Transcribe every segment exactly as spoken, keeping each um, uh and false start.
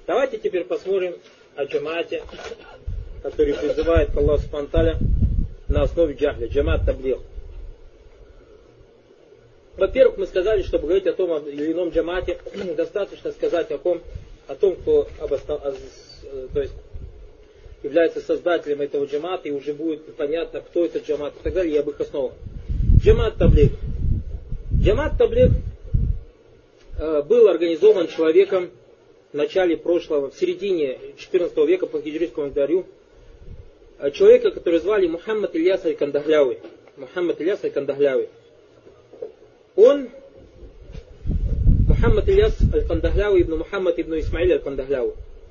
Давайте теперь посмотрим о джамаате, который призывает к Аллаху субхану ва тааля на основе джахля, джамаат таблигh. Во-первых, мы сказали, чтобы говорить о том или ином джамаате, достаточно сказать о том, о том, кто обостав... то есть, является создателем этого джамаата, и уже будет понятно, кто этот джамаат и так далее, и об их основах. Джамаат таблигh. Джамаат таблигh э, был организован человеком в начале прошлого, в середине четырнадцатого века по хиджрийскому календарю, человека, который звали Мухаммад Ильяс аль-Кандахляуи. Мухаммад Ильяс аль-Кандахляуи. Он, Мухаммад Ильяс аль-Кандахляуи ибн Мухаммад ибн Исмаиль аль-Кандахляуи.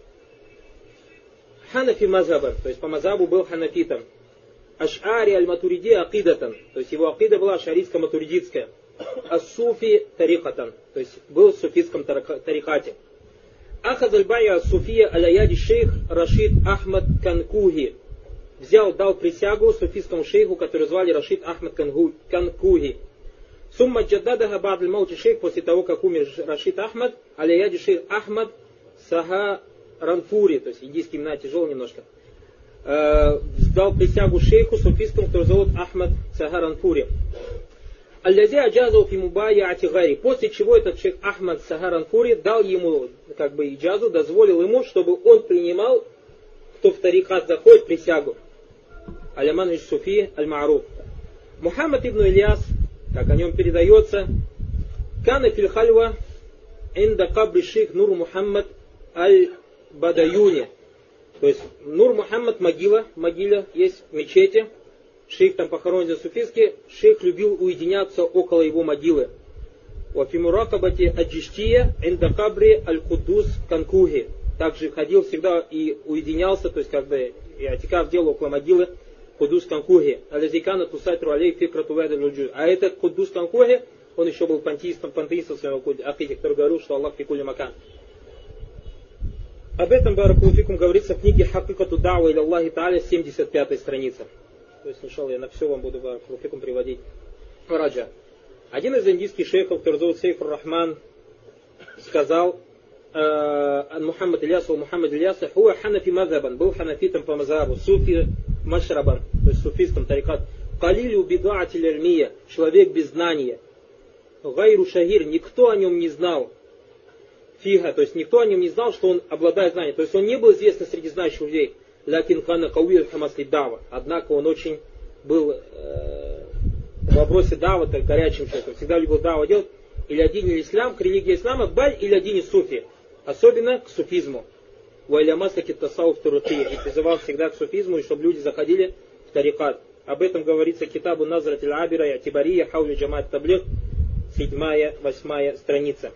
Ханафи мазхабан, то есть по мазхабу был ханафитом. Аш'ари аль-Матуриди акидатан, то есть его акида была аш'арийско-матуридитская. Ас-суфи тарикатан, то есть был в суфийском тарикате. Ахаз аль-Байя ас-суфия аля-яди шейх Рашид Ахмад Канкуги. Взял, дал присягу суфийскому шейху, который звали Рашид Ахмад Канкуги. Сумма джаддадаха ба'д аль-маути шейх, после того, как умер Рашид Ахмад, аля-яди шейх Ахмад Саха Ранфури, то есть индийские имена тяжело немножко, э, дал присягу шейху суфийскому, который зовут Ахмад Саха Ранфури. Аллази аджазу фи мубайяати гайри. После чего этот шейх Ахмад Саха Ранфури дал ему, как бы, иджазу, дозволил ему, чтобы он принимал, кто в тарикат заходит, присягу. Аляман иш суфи аль-ма'руф. Мухаммад ибн Ильяс, как о нем передается, кана фил хальва инда кабри шейх Нур Мухаммад аль-Бадаюни. То есть Нур Мухаммад, могила, могила есть в мечети. Шейх там похоронен за суфийски. Шейх любил уединяться около его могилы. Вафимуракабати аджиштия инда кабри аль-Куддус Канкуги. Также ходил всегда и уединялся, то есть как бы и атикаф делал около могилы Куддус Канкуги. Алязикана тусайтру алей фикрату вэда люджу. А этот Куддус Канкуги, он еще был пантеистом, пантеистом своего акиде, который говорил, что Аллах фикули макан. Об этом баракулуфикум говорится в книге Хакикату Дауа иля Аллахи Тааля, семьдесят пятая страница. То есть, иншалла, я на все вам буду баракулуфикум приводить. Раджа. Один из индийских шейхов, который зовут Сейфур Рахман, сказал Мухаммад Ильясу, Мухаммад Ильяса, хуа ханафи мазабан, был ханафитом по мазабу, суфи машрабан, то есть суфистом тарикат. Калилю бидаатиль альмия, человек без знания. Гайру шагир, никто о нем не знал. Фига, то есть никто о нем не знал, что он обладает знанием. То есть он не был известен среди знающих людей. Лякин хана кауир хамасли дава. Однако он очень был э, в вопросе дава, так горячим человеком. Всегда любил дава делать. Или один или ислам, к религии ислама, баль или один из суфи. Особенно к суфизму. Вайлямаслаки тасауф турухи. И призывал всегда к суфизму, и чтобы люди заходили в тарикат. Об этом говорится китабу Назрат аль-Абира и Атибария, Хаули Джамаат Таблигh, седьмая, восьмая страница.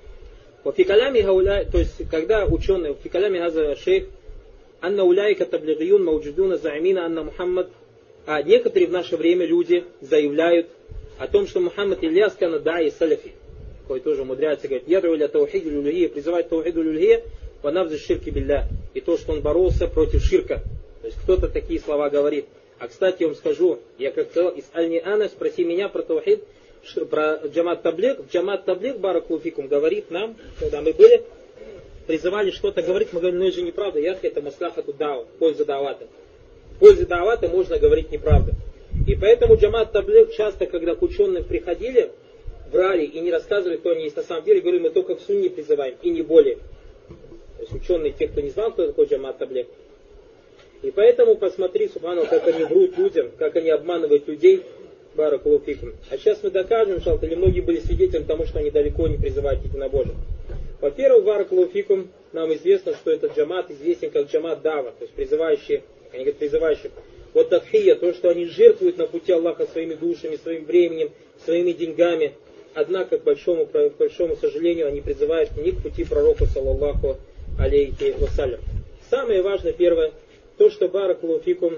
В фикалями гауля, то есть когда ученые, в фикалями газа шейх, анна уляйка таблигиюн мауджудуна заамина анна Мухаммад, а некоторые в наше время люди заявляют о том, что Мухаммад Ильяс кана даи салафи, кой тоже умудряется говорить, ядру ля таухиду люльхия, призывает таухиду люльхия, ванавза ширки билля, и то, что он боролся против ширка. То есть кто-то такие слова говорит. А кстати, я вам скажу, я как сказал, из Аль-Ни'ана, спроси меня про таухид, что, про Джамаат Таблигh. Джамаат Таблигh, баракулуфикум, говорит нам, когда мы были, призывали что-то говорить, мы говорим, ну это же неправда, яхи это маслахату дау, польза давата. В пользу давата можно говорить неправду. И поэтому Джамаат Таблигh часто, когда к ученым приходили, врали и не рассказывали, кто они есть на самом деле, говорили, мы только в сунни призываем, и не более. То есть ученые, те, кто не знал, кто такой Джамаат Таблигh. И поэтому посмотри, субхану, как они врут людям, как они обманывают людей, баракулуфикум. А сейчас мы докажем, что или многие были свидетелями тому, что они далеко не призывают к единобожию. Во-первых, баракулуфикум, нам известно, что этот джамат известен как джамат дава, то есть призывающие, они говорят призывающие. Вот тадхия, то, что они жертвуют на пути Аллаха своими душами, своим временем, своими деньгами. Однако, к большому, к большому сожалению, они призывают не к пути пророка, саллаллаху алейхи вассалям. Самое важное, первое, то, что баракулуфикум,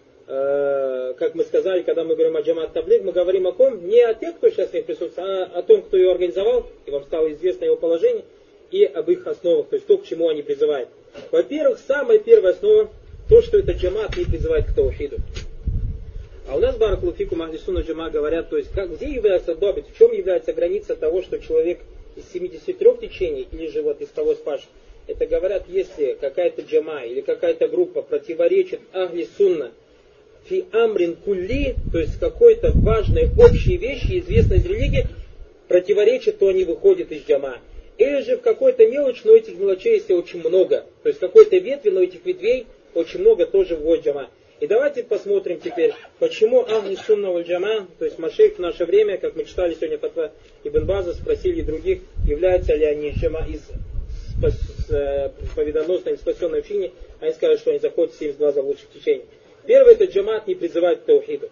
э, как мы сказали, когда мы говорим о Джамаат Таблигh, мы говорим о ком? Не о тех, кто сейчас в них присутствует, а о том, кто ее организовал, и вам стало известно его положение, и об их основах, то есть то, к чему они призывают. Во-первых, самая первая основа, то, что этот джамаат не призывает к таухиду. А у нас, баракулуфикум, ахли сунна джама говорят, то есть как, где является добит, в чем является граница того, что человек из семидесяти трёх течений, или же вот из того спаш, это говорят, если какая-то джама или какая-то группа противоречит ахли сунна фи амрин кулли, то есть какой-то важной общей вещи, известной из религии, противоречит, то они выходят из джама. Или же в какой-то мелочь, но этих мелочей есть очень много. То есть в какой-то ветви, но этих ветвей очень много тоже вводит джама. И давайте посмотрим теперь, почему ахли сунна валь джама, то есть машейх в наше время, как мы читали сегодня фатва Ибн База, спросили других, являются ли они джама из победоносной или спасенной общине, они скажут, что они заходят в семьдесят два заблудших течений. Первое, это джамаат не призывает к таухиду.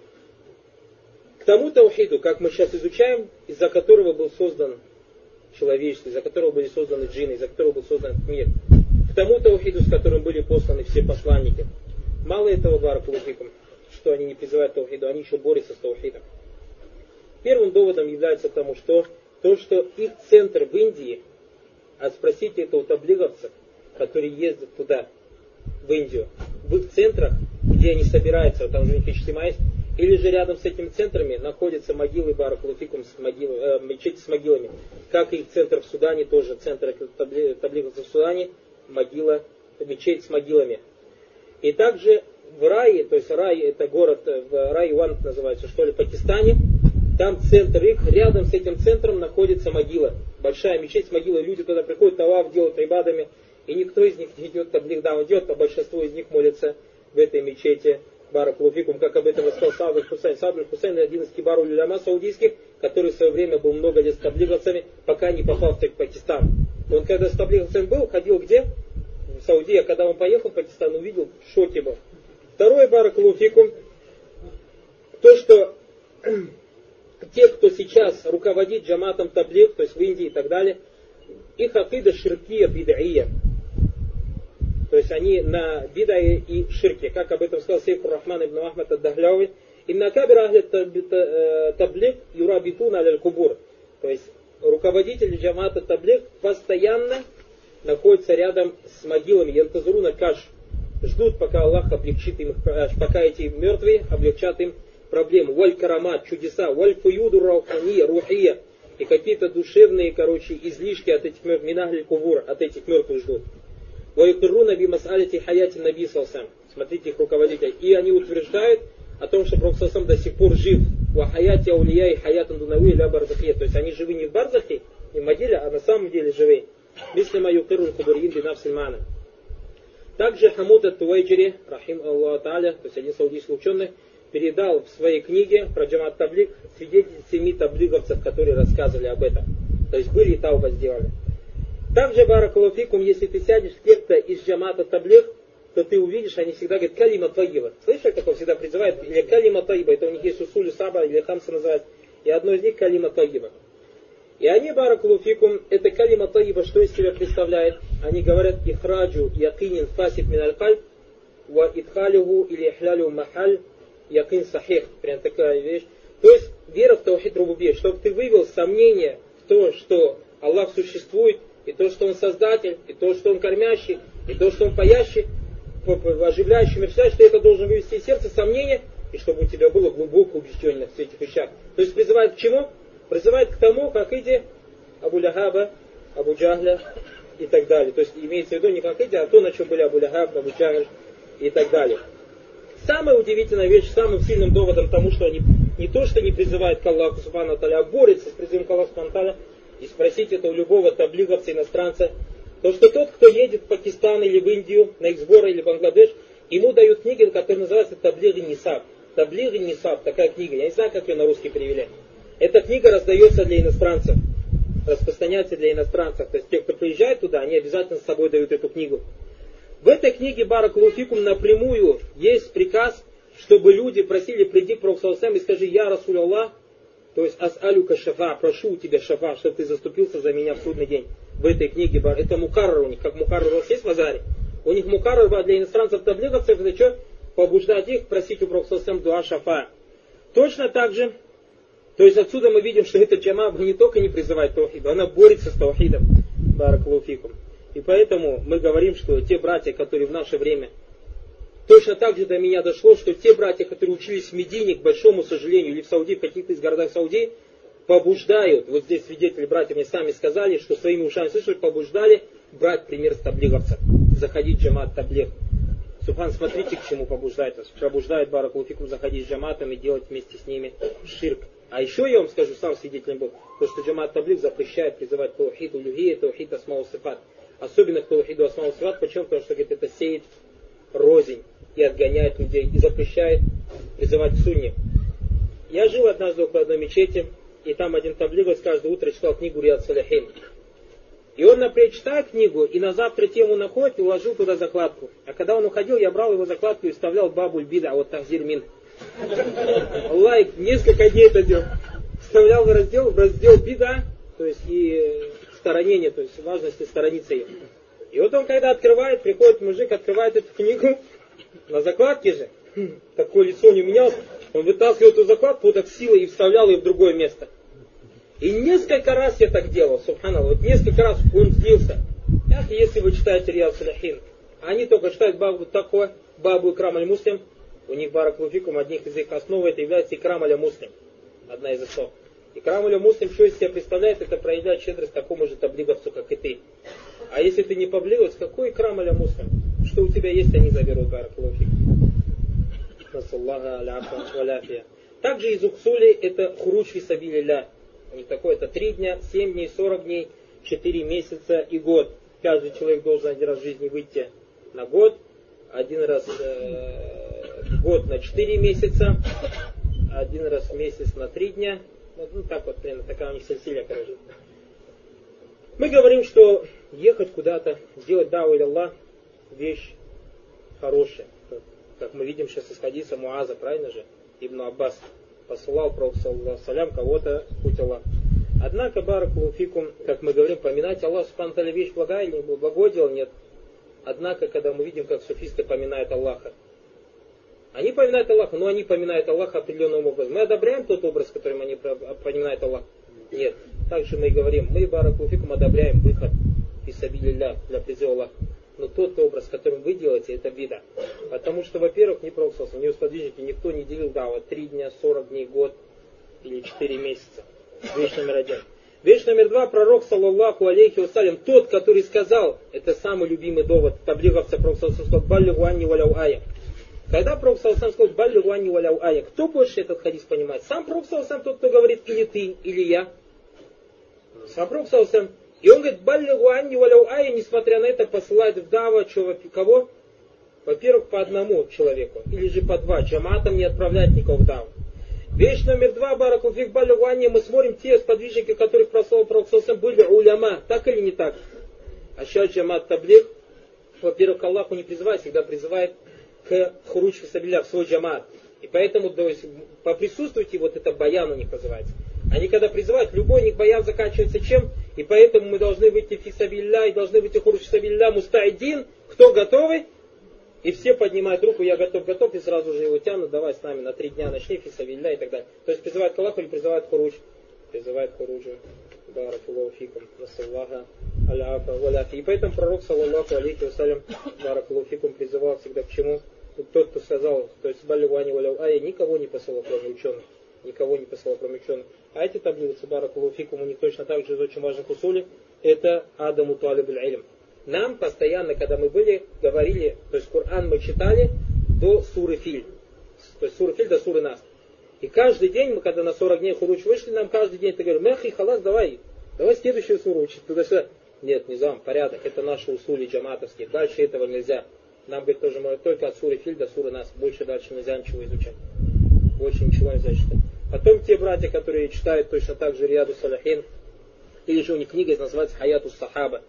К тому таухиду, как мы сейчас изучаем, из-за которого был создан человечество, из-за которого были созданы джинны, из-за которого был создан мир. К тому таухиду, с которым были посланы все посланники. Мало этого, баракулуфикум, что они не призывают к таухиду, они еще борются с таухидом. Первым доводом является тому, что то, что их центр в Индии, а спросите это у таблиговцев, которые ездят туда, в Индию, в их центрах, где они собираются, там же у них ичтима есть, или же рядом с этими центрами находятся могилы баракулуфикум, с могил, э, мечети с могилами. Как и их центр в Судане, тоже центр табли, таблиговцев в Судане, могила, мечеть с могилами. И также в Рае, то есть Рай это город, в Рай-Ван называется, что ли, в Пакистане, там центр их, рядом с этим центром находится могила. Большая мечеть с могилой, люди туда приходят, таваф делают ибадами, и никто из них не идет таблиг, да, он идет, а большинство из них молится в этой мечети баракулуфикум, как об этом рассказал Саад аль-Хусейн. Саад аль-Хусейн один из кибару уляма саудийских, который в свое время был много лет с таблиговцами, пока не попал в Пакистан. Он когда с таблиговцами был, ходил где? В Саудии, а когда он поехал в Пакистан, увидел, в шоке был. Второе баракулуфикум, то, что те, кто сейчас руководит джаматом таблиг, то есть в Индии и так далее, их акида ширкия бид'ия. То есть они на бид'ае и ширке, как об этом сказал Сейф ар-Рахман ибн Ахмад ад-Дахляви. Инна кабира ахли таблиг юрабитуна аль-кубур. То есть руководители джамата таблиг постоянно находятся рядом с могилами. Янтазуруна каш. Ждут, пока Аллах облегчит им, пока эти мертвые облегчат им проблему. Валь карамат, чудеса, валь фуюду раухания, рухия. И какие-то душевные, короче, излишки от этих мертвых, минахли кубур, от этих мертвых ждут. Ваюкируна би мас'алити хаяти наби салсам. Смотрите их руководителей. И они утверждают о том, что Пророк салсам до сих пор жив. Ва хаяти аулия и хаятан дунави ля барзахия. То есть они живы не в барзахе, не в могиле, а на самом деле живы. Мислима юкирун кубурин би нафсильмана. Также Хамуд ат-Туайджири, рахим Аллаху та'аля, то есть один саудийский ученый, передал в своей книге про джамат таблиг свидетельств семи таблиговцев, которые рассказывали об этом. То есть были и тауба сделали. Также, баракалуфикум, если ты сядешь с кем-то из джамата таблиг, то ты увидишь, они всегда говорят калима таиба. Слышишь, как такое всегда призывают? Или калима таиба, это у них есть усулю саба, или хамса называют. И одно из них калима таиба. И они, баракалуфикум, это калима таиба, что из себя представляет? Они говорят ихраджу якинин фасид мин аль-кальб, ва идхалюху или ихлялю махаль, якин сахих. Прям такая вещь. То есть вера в таухид рубубия, чтобы ты вывел сомнение в то, что Аллах существует, и то, что Он создатель, и то, что Он кормящий, и то, что Он паящий, оживляющий, мерцающий, что это должен вывести из сердца сомнение, и чтобы у тебя было глубокое убеждение в этих вещах. То есть призывает к чему? Призывает к тому, как иди Абу Ляхаба, Абу Джахля и так далее. То есть имеется в виду не как иди, а то, на чем были Абу Ляхаб, Абу Джахль и так далее. Самая удивительная вещь, самым сильным доводом тому, что они не то, что не призывают к Аллаху Субхану ва Тааля, а борются с призывом к Аллаху Субхану ва Тааля, и спросить это у любого таблиговца, иностранца, то что тот, кто едет в Пакистан или в Индию, на их сборы или в Бангладеш, ему дают книги, которые называются Таблиг ан-Нисаб. Таблиг ан-Нисаб, такая книга, я не знаю, как ее на русский перевели. Эта книга раздается для иностранцев, распространяется для иностранцев. То есть те, кто приезжает туда, они обязательно с собой дают эту книгу. В этой книге баракалуфикум напрямую есть приказ, чтобы люди просили, приди к Пророку саллаллаху алейхи ва саллям и скажи, я Расуль Аллах, то есть ас'алюка шафа, прошу у тебя шафа, чтобы ты заступился за меня в судный день. В этой книге, это мукаррар у них, как мукаррар у вас есть в Азаре. У них мукаррар для иностранцев таблиговцев, это что? Побуждать их просить у Пророка саллаллаху алейхи ва саллям дуа шафа. Точно так же, то есть отсюда мы видим, что эта джама не только не призывает таухиду, она борется с таухидом. Баракалуфикум. И поэтому мы говорим, что те братья, которые в наше время, точно так же до меня дошло, что те братья, которые учились в Медине, к большому сожалению, или в Саудии, в каких-то из городах Саудии, побуждают, вот здесь свидетели братья мне сами сказали, что своими ушами слышали, побуждали брать пример с таблиговцев, заходить в джамат таблиг. Субхан, смотрите, к чему побуждает вас. Побуждает баракулуфикум заходить с джаматом и делать вместе с ними ширк. А еще я вам скажу, сам свидетелем был, то, что джамат таблиг запрещает призывать таухид улюхия, таухид асмау сифат. Особенно к таухиду асмау сифат. Почему? Потому что говорит, это сеет рознь и отгоняет людей, и запрещает призывать к сунне. Я жил однажды около одной мечети, и там один таблиговец каждое утро читал книгу Риад Салихин. И он, например, читает книгу, и на завтра тему находит и уложил туда закладку. А когда он уходил, я брал его закладку и вставлял бабуль бида, вот тахзир мин. Аллах, несколько дней это делал. Вставлял в раздел, в раздел бида, то есть и сторонение, то есть важности сторониться ее. И вот он, когда открывает, приходит мужик, открывает эту книгу, на закладке же, такое лицо не менялось, он вытаскивал эту закладку вот так силой и вставлял ее в другое место. И несколько раз я так делал, субханаллах, вот несколько раз он сбился. Ах, если вы читаете Риад Салихин, они только читают бабу такое, бабу Икрам аль-Муслим, у них баракулуфикум, одних из их основ это является Икрам аль-Муслим, одна из основ. Икрам аль-Муслим, что из себя представляет, это проявляет щедрость такому же таблиговцу, как и ты. А если ты не таблиговец, какой Икрам аль-Муслим? Что у тебя есть, они заберут баракулуфикум. Насаллаха аляфа валяфия. Также из ухсули это хуруч фи сабилилля. У них такое, это три дня, семь дней, сорок дней, четыре месяца и год. Каждый человек должен один раз в жизни выйти на год, один раз э, в год на четыре месяца, один раз в месяц на три дня. Вот, ну так вот, примерно, такая у них сельсилия, короче. Мы говорим, что ехать куда-то, делать дау или Аллах, вещь хорошая. Как мы видим сейчас из хадиса Муаза, правильно же? Ибн Аббас посылал пророк саллаллаху алейхи кого-то в путь Аллаха. Однако, баракулуфикум, как мы говорим, поминать Аллах субхану ва тааля вещь благая или благое дело, нет. Однако, когда мы видим, как суфисты поминают Аллаха, они поминают Аллаха, но они поминают Аллаха определенным образом. Мы одобряем тот образ, которым они поминают Аллаха? Нет. Также мы и говорим, мы, баракулуфикум, одобряем выход фи сабилилля для призыва Аллаха. Но тот образ, которым вы делаете, это бида. Потому что, во-первых, ни пророк, ни его сподвижники, никто не делил дава три дня, сорок дней, год или четыре месяца. Вещь номер один. Вещь номер два, пророк, саллаллаху алейхи вассалям, тот, который сказал, это самый любимый довод таблиговца, пророк саллаллаху сказал, баллигу анни валяу ая. Когда пророк саллаллаху сказал, баллигу анни валяу ая, кто больше этот хадис понимает? Сам пророк саллаллаху, тот, кто говорит, или ты, или я? Сам пророк саллаллаху. И он говорит, баллигу анни валяу ая, несмотря на это, посылает в дава кого? Во-первых, по одному человеку, или же по два. Джаматам не отправляет никого в даву. Вещь номер два, баракулуфик баллигу анни, мы смотрим те сподвижники, которых прослал пророк саллаллаху, были уляма, так или не так? А сейчас джамат таблиг, во-первых, к Аллаху не призывает, всегда призывает к хуруч фи сабилилля, в свой джамат. И поэтому, то есть, поприсутствуйте, вот это баян у них называется. Они когда призывают, любой них баян заканчивается чем? И поэтому мы должны выйти фи сабилилля, и должны выйти хуруч фи сабилилля, мустаидин, кто готовый? И все поднимают руку, я готов, готов, и сразу же его тянут, давай с нами на три дня начни, фи сабилилля и так далее. То есть призывают к Аллаху или призывают хуруч? Призывают хуруджу. Баракуллаху фикум, насаллаха аляфа валяфи. И поэтому пророк, саллаллаху алейхи вассалям, баракуллаху фикум, призывал всегда к чему? Тот, кто сказал, то есть баллигу анни валяу ая, никого не посылал, кроме ученых. Никого не посылал, кроме ученых. А эти таблицы, баракуллаху фикум, у них точно так же из очень важных усулей, это адаму талибуль илм. Нам постоянно, когда мы были, говорили, то есть Коран мы читали до суры Филь. То есть суры Филь до суры Нас. И каждый день, мы когда на сорок дней хуруч вышли, нам каждый день ты говоришь, мехи, халас, давай, давай следующую суру учить, туда-сюда. Нет, низам, порядок, это наши усули джаматовские, дальше этого нельзя. Нам, говорит, тоже можно только от суры Филь до суры Нас, больше дальше нельзя ничего изучать. Больше ничего нельзя читать. Потом те братья, которые читают точно так же Риаду Салихин, или же у них книга называется Хаяту Сахаба.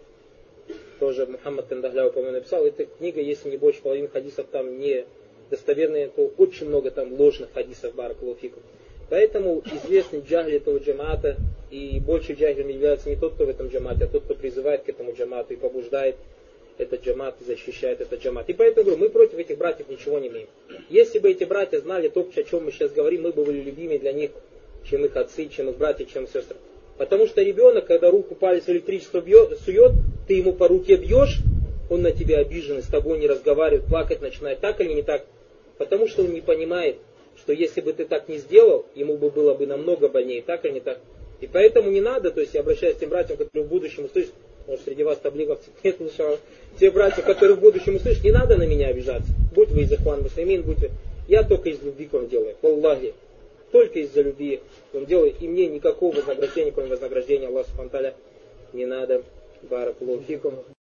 Тоже Мухаммад Кандахляу, по-моему, написал. Эта книга, если не больше половины хадисов там не достоверные, то очень много там ложных хадисов, баракаллаху фикум. Поэтому известный джахиль этого джамата, и больше джахилем является не тот, кто в этом джамате, а тот, кто призывает к этому джамату и побуждает этот джамат и защищает этот джамат. И поэтому говорю, мы против этих братьев ничего не имеем. Если бы эти братья знали то, о чем мы сейчас говорим, мы бы были любимее для них, чем их отцы, чем их братья, чем их сестры. Потому что ребенок, когда руку палец в электричество бьет, сует, ты ему по руке бьешь, он на тебя обижен, с тобой не разговаривает, плакать начинает, так или не так. Потому что он не понимает, что если бы ты так не сделал, ему бы было бы намного больнее, так или не так. И поэтому не надо, то есть я обращаюсь к тем братьям, которые в будущем, то есть Может, среди вас таблиговцев нет, иншаллах. Те братья, которые в будущем услышат, не надо на меня обижаться. Будь вы из ихван муслимин, будь вы... Я только из любви к вам делаю. Аллахи. Только из-за любви вам делаю. И мне никакого вознаграждения, кроме вознаграждения Аллаха субхану ва тааля, не надо. Баракаллаху фикум.